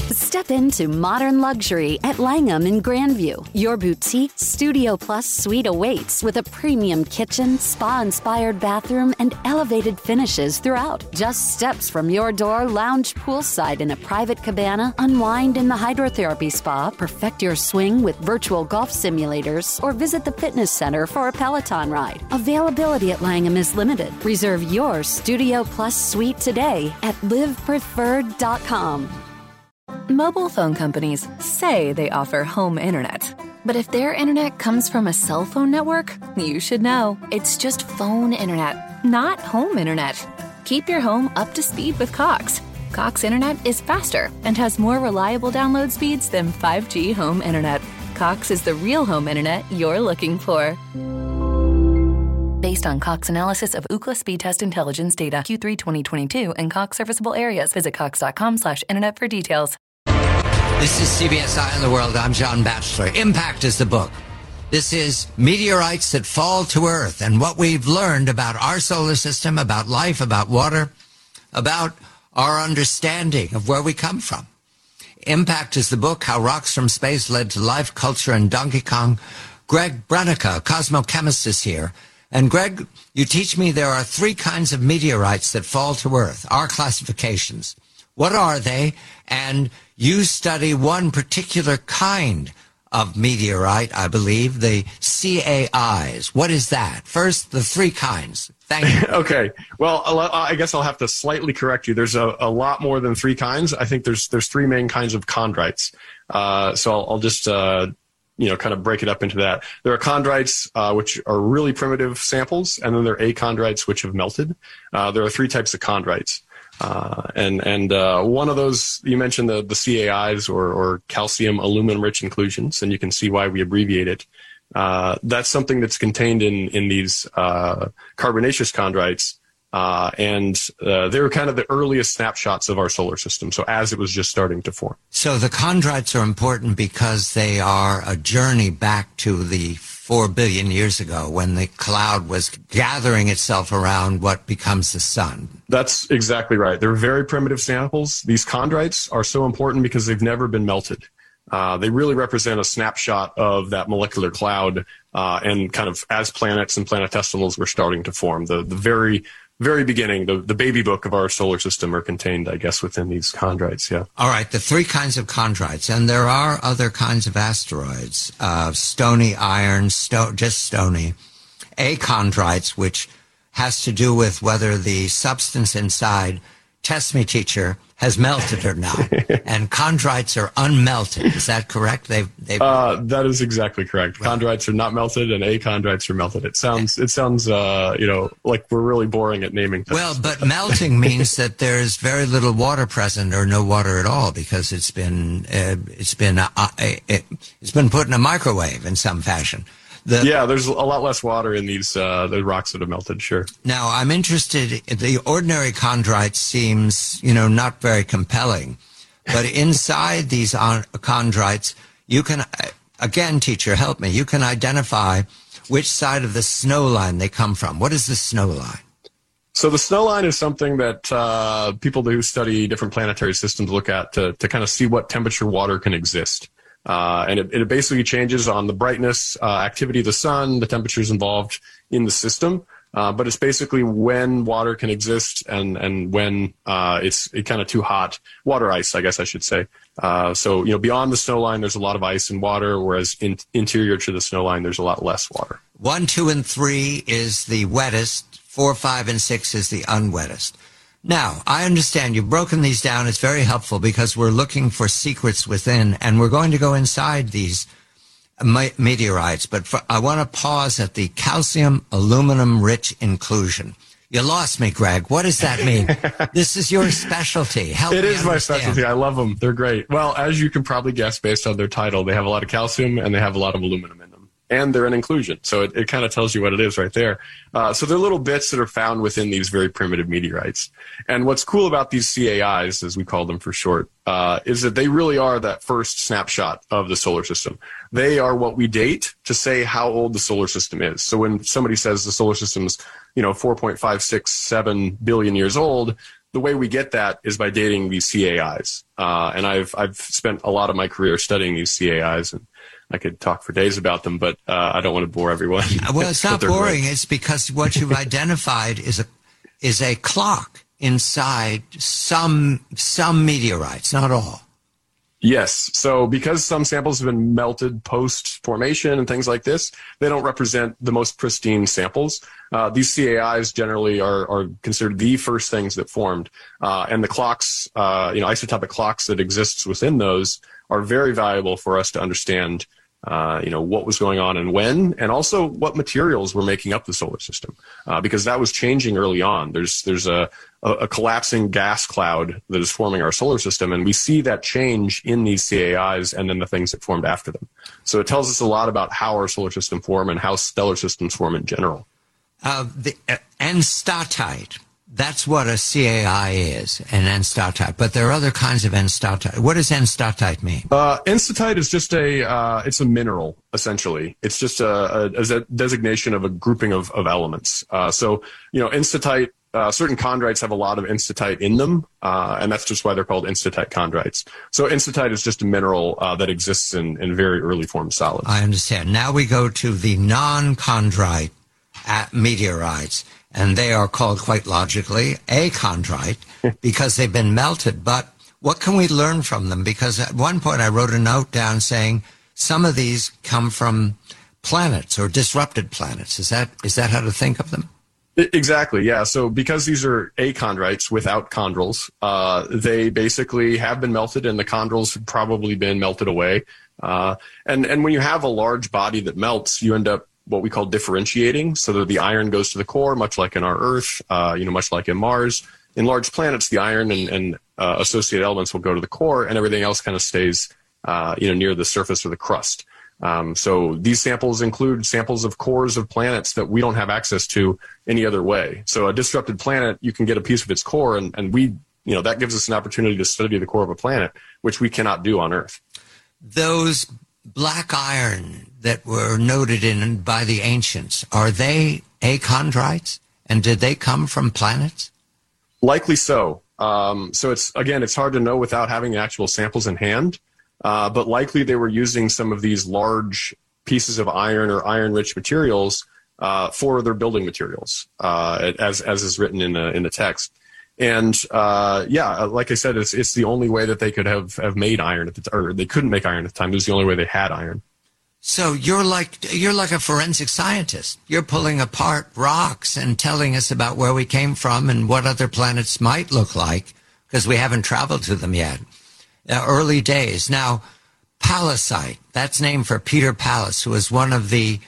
Step into modern luxury at Langham in Grandview. Your boutique Studio Plus suite awaits with a premium kitchen, spa-inspired bathroom, and elevated finishes throughout. Just steps from your door, lounge poolside in a private cabana, unwind in the hydrotherapy spa, perfect your swing with virtual golf simulators, or visit the fitness center for a Peloton ride. Availability at Langham is limited. Reserve your Studio Plus suite today at livepreferred.com. Mobile phone companies say they offer home internet. But if their internet comes from a cell phone network, you should know. It's just phone internet, not home internet. Keep your home up to speed with Cox. Cox internet is faster and has more reliable download speeds than 5G home internet. Cox is the real home internet you're looking for. Based on Cox analysis of Ookla speed test intelligence data, Q3 2022, and Cox serviceable areas. Visit cox.com/internet for details. This is CBS Eye on the World. I'm John Batchelor. Impact is the book. This is meteorites that fall to Earth and what we've learned about our solar system, about life, about water, about our understanding of where we come from. Impact is the book, How Rocks from Space Led to Life, Culture, and Donkey Kong. Greg Brenica, a cosmochemist, is here. And Greg, you teach me there are 3 kinds of meteorites that fall to Earth, our classifications. What are they? And you study one particular kind of meteorite, I believe, the CAIs. What is that? First, the 3 kinds. Thank you. Okay. Well, I guess I'll have to slightly correct you. There's a lot more than 3 kinds. I think there's 3 main kinds of chondrites. So I'll just kind of break it up into that. There are chondrites, which are really primitive samples, and then there are achondrites, which have melted. There are 3 types of chondrites. And one of those, you mentioned the CAIs or calcium aluminum rich inclusions, and you can see why we abbreviate it. That's something that's contained in these carbonaceous chondrites. They were kind of the earliest snapshots of our solar system, so as it was just starting to form. So the chondrites are important because they are a journey back to the 4 billion years ago when the cloud was gathering itself around what becomes the sun. That's exactly right. They're very primitive samples. These chondrites are so important because they've never been melted. They really represent a snapshot of that molecular cloud and kind of as planets and planetesimals were starting to form. The very beginning, the baby book of our solar system are contained, I guess, within these chondrites, yeah. All right, the 3 kinds of chondrites, and there are other kinds of asteroids, stony iron, just stony, achondrites, which has to do with whether the substance inside, test me, teacher, has melted or not. And chondrites are unmelted. Is that correct? That is exactly correct. Right. Chondrites are not melted, and achondrites are melted. It sounds like we're really boring at naming things. Well, but melting means that there's very little water present, or no water at all, because it's been put in a microwave in some fashion. There's a lot less water in these the rocks that have melted, sure. Now, I'm interested, the ordinary chondrite seems, not very compelling. But inside these chondrites, you can, again, teacher, help me, you can identify which side of the snow line they come from. What is the snow line? So the snow line is something that people who study different planetary systems look at to kind of see what temperature water can exist. And it basically changes on the brightness, activity of the sun, the temperatures involved in the system. But it's basically when water can exist and when it's kind of too hot. Water ice, I guess I should say. So beyond the snow line, there's a lot of ice and water, whereas interior to the snow line, there's a lot less water. 1, 2, and 3 is the wettest. 4, 5, and 6 is the unwettest. Now, I understand you've broken these down. It's very helpful because we're looking for secrets within, and we're going to go inside these meteorites. But I want to pause at the calcium aluminum rich inclusion. You lost me, Greg. What does that mean? This is your specialty. Help me understand. It is my specialty. I love them. They're great. Well, as you can probably guess based on their title, they have a lot of calcium and they have a lot of aluminum in them. And they're an inclusion. So it kind of tells you what it is right there. So they're little bits that are found within these very primitive meteorites. And what's cool about these CAIs, as we call them for short, is that they really are that first snapshot of the solar system. They are what we date to say how old the solar system is. So when somebody says the solar system's 4.567 billion years old, the way we get that is by dating these CAIs. And I've spent a lot of my career studying these CAIs, and I could talk for days about them, but I don't want to bore everyone. Well, it's not boring. It's because what you've identified is a clock inside some meteorites, not all. Yes. So because some samples have been melted post-formation and things like this, they don't represent the most pristine samples. These CAIs generally are considered the first things that formed. And the clocks, isotopic clocks that exist within those are very valuable for us to understand what was going on and when, and also what materials were making up the solar system, because that was changing early on. There's a collapsing gas cloud that is forming our solar system, and we see that change in these CAIs and then the things that formed after them. So it tells us a lot about how our solar system form and how stellar systems form in general. The enstatite. That's what a CAI is, an enstatite. But there are other kinds of enstatite. What does enstatite mean? Enstatite is just it's a mineral, essentially. It's just a designation of a grouping of elements. Enstatite, certain chondrites have a lot of enstatite in them, and that's just why they're called enstatite chondrites. So enstatite is just a mineral that exists in very early form solids. I understand. Now we go to the non-chondrite meteorites. And they are called, quite logically, achondrite because they've been melted. But what can we learn from them? Because at one point I wrote a note down saying some of these come from planets or disrupted planets. Is that how to think of them? Exactly, yeah. So because these are achondrites without chondrules, they basically have been melted, and the chondrules have probably been melted away. And when you have a large body that melts, you end up what we call differentiating, so that the iron goes to the core, much like in our Earth, much like in Mars. In large planets, the iron and associated elements will go to the core, and everything else kind of stays, near the surface or the crust. So these samples include samples of cores of planets that we don't have access to any other way. So a disrupted planet, you can get a piece of its core, and we, that gives us an opportunity to study the core of a planet, which we cannot do on Earth. Those black iron that were noted in by the ancients, are they achondrites? And did they come from planets? Likely so. So it's hard to know without having the actual samples in hand. But likely they were using some of these large pieces of iron or iron-rich materials for their building materials, as is written in the text. And like I said, it's the only way that they could have made iron or they couldn't make iron at the time. It was the only way they had iron. So you're like a forensic scientist. You're pulling apart rocks and telling us about where we came from and what other planets might look like, because we haven't traveled to them yet. Early days. Now, Palisite, that's named for Peter Pallas, who was one of the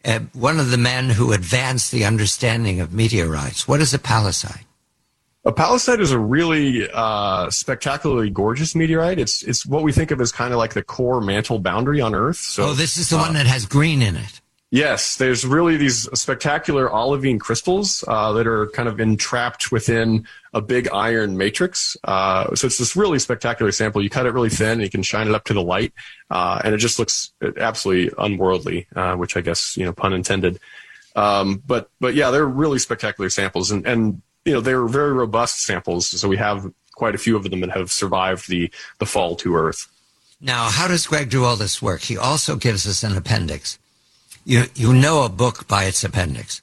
men who advanced the understanding of meteorites. What is a Palisite? A Palisite is a really spectacularly gorgeous meteorite. It's what we think of as kind of like the core mantle boundary on Earth. So, this is the one that has green in it. Yes, there's really these spectacular olivine crystals that are kind of entrapped within a big iron matrix. So it's this really spectacular sample. You cut it really thin, and you can shine it up to the light, and it just looks absolutely unworldly, which I guess, pun intended. But yeah, they're really spectacular samples, and they're very robust samples. So we have quite a few of them that have survived the fall to Earth. Now, how does Greg do all this work? He also gives us an appendix. You know a book by its appendix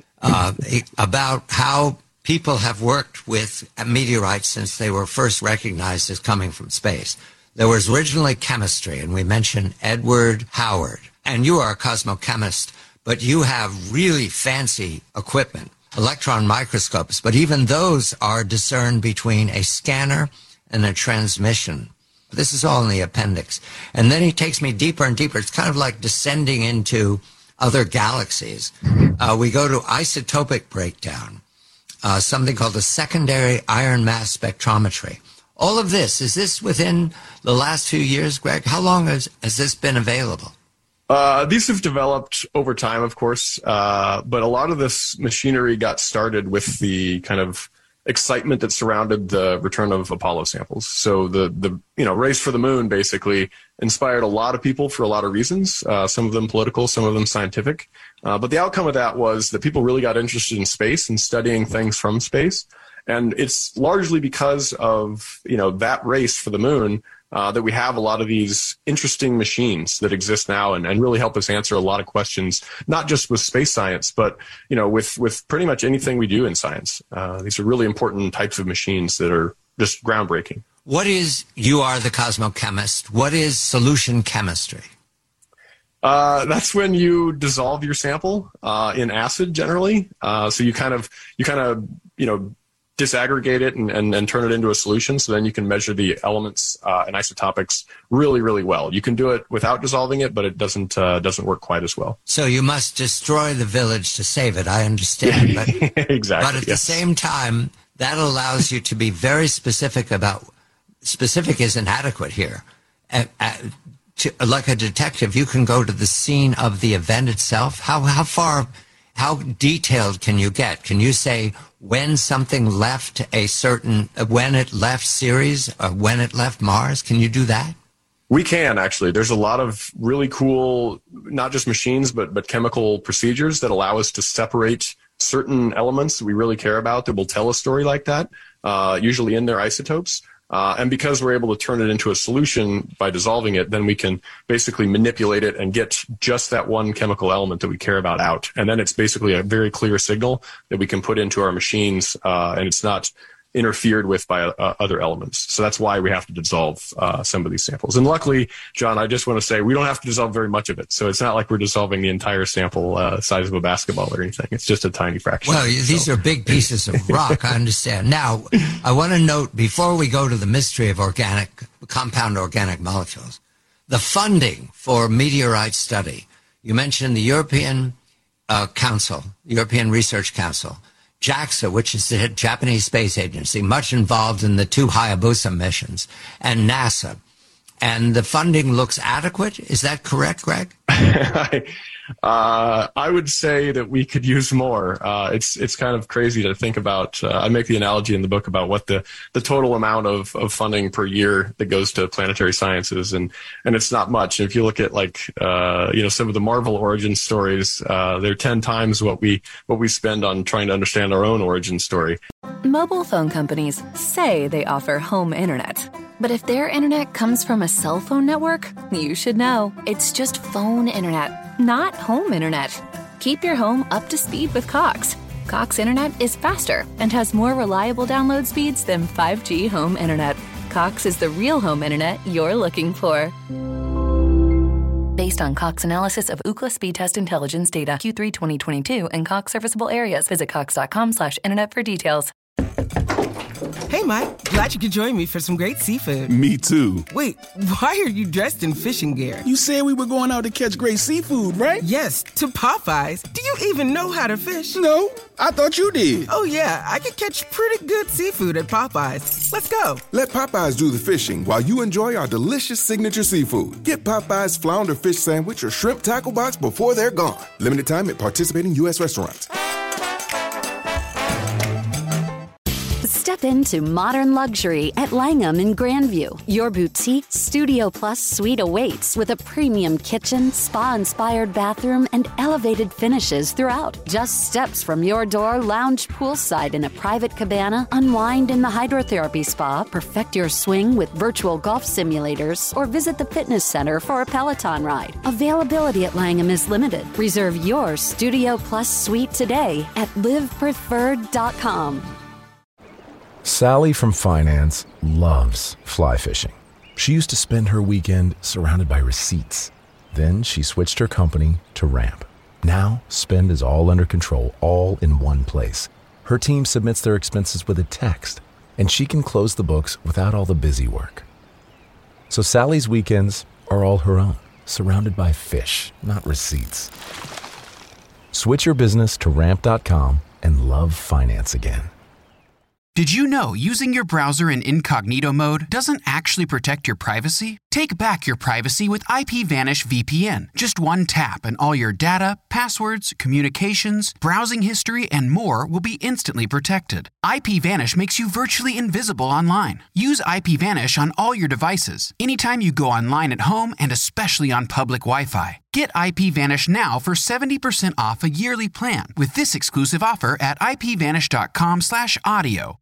about how people have worked with meteorites since they were first recognized as coming from space. There was originally chemistry, and we mentioned Edward Howard. And you are a cosmochemist, but you have really fancy equipment, electron microscopes, but even those are discerned between a scanner and a transmission. This is all in the appendix. And then he takes me deeper and deeper. It's kind of like descending into other galaxies. We go to isotopic breakdown, something called the secondary iron mass spectrometry. All of this, is this within the last few years, Greg? How long has this been available? These have developed over time, of course, but a lot of this machinery got started with the kind of excitement that surrounded the return of Apollo samples. So the race for the moon basically inspired a lot of people for a lot of reasons, some of them political, some of them scientific. But the outcome of that was that people really got interested in space and studying things from space. And it's largely because of, that race for the moon that we have a lot of these interesting machines that exist now and really help us answer a lot of questions, not just with space science, but, with pretty much anything we do in science. These are really important types of machines that are just groundbreaking. You are the cosmochemist. What is solution chemistry? That's when you dissolve your sample in acid generally. So you kind of disaggregate it and turn it into a solution. So then you can measure the elements and isotopics really, really well. You can do it without dissolving it, but it doesn't work quite as well. So you must destroy the village to save it. I understand, but exactly. But at the same time, that allows you to be very specific about. Specific is inadequate here. Like a detective, you can go to the scene of the event itself. How detailed can you get? Can you say when something left when it left Ceres or when it left Mars? Can you do that? We can, actually. There's a lot of really cool, not just machines, but chemical procedures that allow us to separate certain elements that we really care about that will tell a story like that, usually in their isotopes. And because we're able to turn it into a solution by dissolving it, then we can basically manipulate it and get just that one chemical element that we care about out. And then it's basically a very clear signal that we can put into our machines, and it's not interfered with by other elements. So that's why we have to dissolve some of these samples. And luckily, John, I just want to say we don't have to dissolve very much of it. So it's not like we're dissolving the entire sample size of a basketball or anything. It's just a tiny fraction. Well, these are big pieces of rock, I understand. Now, I want to note, before we go to the mystery of compound organic molecules, the funding for meteorite study. You mentioned the European European Research Council, JAXA, which is the Japanese Space Agency, much involved in the 2 Hayabusa missions, and NASA. And the funding looks adequate. Is that correct, Greg? I would say that we could use more. It's kind of crazy to think about. I make the analogy in the book about what the total amount of funding per year that goes to planetary sciences, and it's not much. If you look at some of the Marvel origin stories, they're 10 times what we spend on trying to understand our own origin story. Mobile phone companies say they offer home internet. But if their internet comes from a cell phone network, you should know. It's just phone internet, not home internet. Keep your home up to speed with Cox. Cox internet is faster and has more reliable download speeds than 5G home internet. Cox is the real home internet you're looking for. Based on Cox analysis of Ookla speed test intelligence data, Q3 2022, and Cox serviceable areas. Visit cox.com/internet for details. Hey, Mike. Glad you could join me for some great seafood. Me too. Wait, why are you dressed in fishing gear? You said we were going out to catch great seafood, right? Yes, to Popeyes. Do you even know how to fish? No, I thought you did. Oh, yeah, I can catch pretty good seafood at Popeyes. Let's go. Let Popeyes do the fishing while you enjoy our delicious signature seafood. Get Popeyes Flounder Fish Sandwich or Shrimp Tackle Box before they're gone. Limited time at participating U.S. restaurants. Step into modern luxury at Langham in Grandview. Your boutique Studio Plus suite awaits with a premium kitchen, spa-inspired bathroom, and elevated finishes throughout. Just steps from your door, lounge poolside in a private cabana, unwind in the hydrotherapy spa, perfect your swing with virtual golf simulators, or visit the fitness center for a Peloton ride. Availability at Langham is limited. Reserve your Studio Plus suite today at livepreferred.com. Sally from finance loves fly fishing. She used to spend her weekend surrounded by receipts. Then she switched her company to Ramp. Now, spend is all under control, all in one place. Her team submits their expenses with a text, and she can close the books without all the busy work. So Sally's weekends are all her own, surrounded by fish, not receipts. Switch your business to Ramp.com and love finance again. Did you know using your browser in incognito mode doesn't actually protect your privacy? Take back your privacy with IPVanish VPN. Just one tap and all your data, passwords, communications, browsing history, and more will be instantly protected. IPVanish makes you virtually invisible online. Use IPVanish on all your devices, anytime you go online at home and especially on public Wi-Fi. Get IPVanish now for 70% off a yearly plan with this exclusive offer at IPVanish.com/audio.